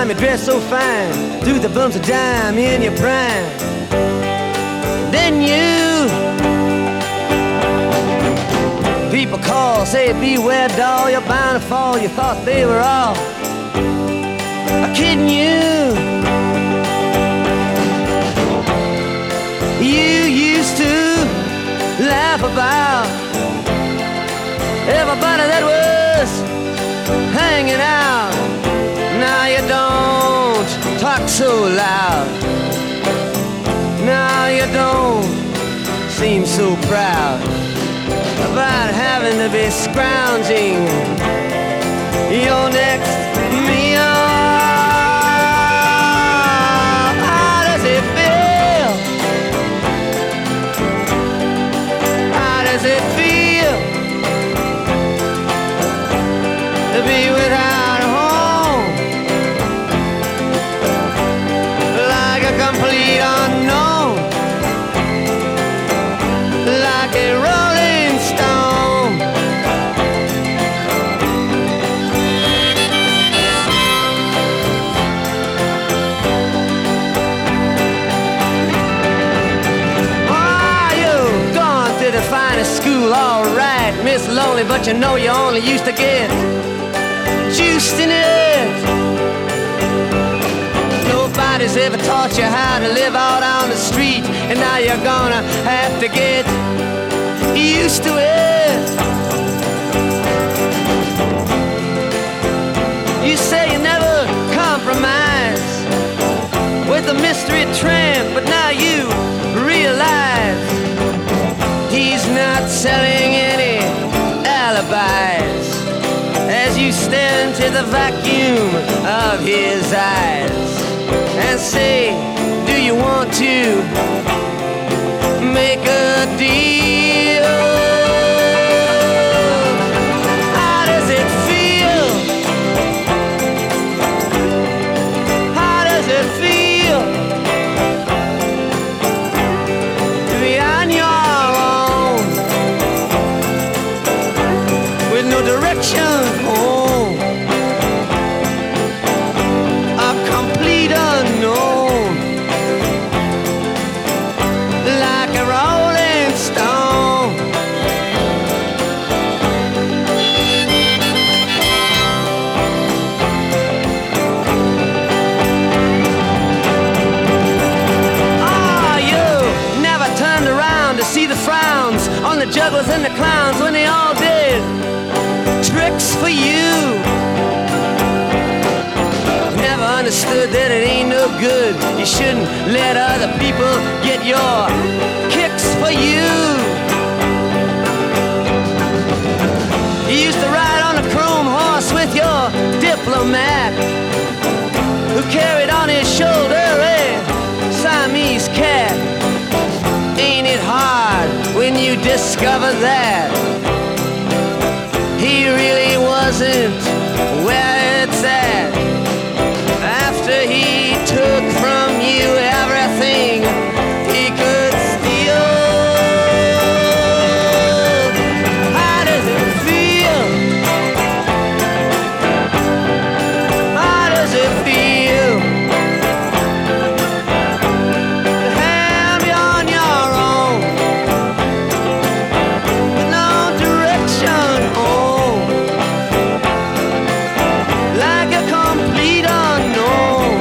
time you dress so fine, threw the bumps of dime in your prime. Then you people call, say beware doll, you're bound to fall. You thought they were all kidding you. You used to laugh about everybody that was hanging out. Now you don't talk so loud. Now you don't seem so proud about having to be scrounging your next meal. How does it feel? How does it feel to be without a home, like a complete unknown, like a rolling stone? Oh, you've gone to the finest school, all right, Miss Lonely, but you know you only used to get juiced in it. Nobody's ever taught you how to live out on the street, and now you're gonna have to get used to it. You say you never compromise with a mystery tramp, but now you realize he's not selling any alibis as you stare into the vacuum of his eyes and say, do you want to make a deal? How does it feel? How does it feel to be on your own with no direction home, a complete unknown, like a rolling stone? Oh, you never turned around to see the frowns on the jugglers and the clowns when they all did tricks for you. Never understood that it ain't no good. You shouldn't let other people get your kicks for you. You used to ride on a chrome horse with your diplomat, who carried on his shoulder a Siamese cat. Ain't it hard when you discover that he really wasn't where it's at, after he took from you everything he could steal? How does it feel? How does it feel to have you on your own with no direction home, like a complete unknown,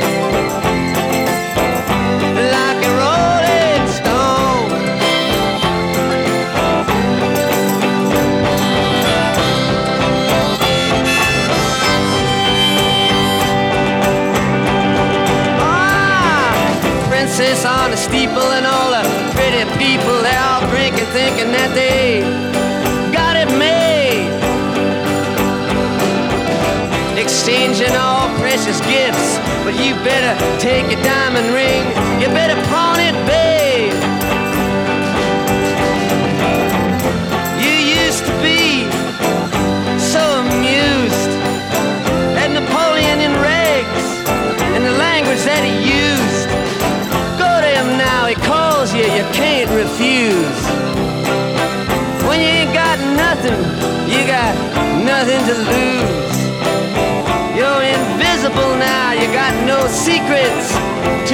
like a rolling stone? Ah, princess on the steeple and all the pretty people, they're all drinking, thinking that they got it made, exchanging all precious gifts. But you better take your diamond ring, you better pawn it, babe. You used to be so amused at Napoleon in rags and the language that he used. Go to him now, he calls you, you can't refuse. When you ain't got nothing, you got nothing to lose. You're invisible invincible now. You got no secrets